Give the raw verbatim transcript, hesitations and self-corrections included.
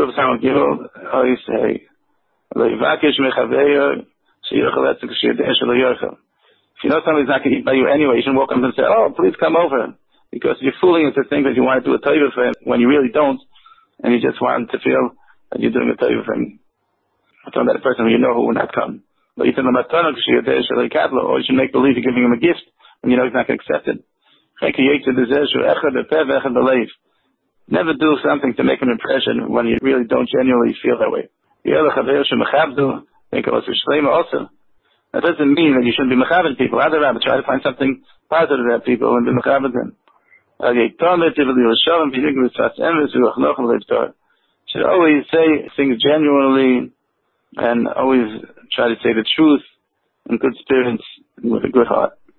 Proof Samuel Gimel, how you say, Leivakish Mechaveya, Shiyachaletzik Shiyadeh Shelo Yochel. If you know somebody's not going to eat by you anyway, you shouldn't walk up and say, oh, please come over. Because you're fooling us to think that you want to do a taiva for him when you really don't, and you just want to feel that you're doing a taiva for him. I'm talking about a person who you know who will not come. But you tell him, or you should make believe you're giving him a gift when you know he's not going to accept it. Never do something to make an impression when you really don't genuinely feel that way. That doesn't mean that you shouldn't be mechaven people. Other rabbis try to find something positive about people and be mechaven them. Should always say things genuinely and always try to say the truth in good spirits and with a good heart.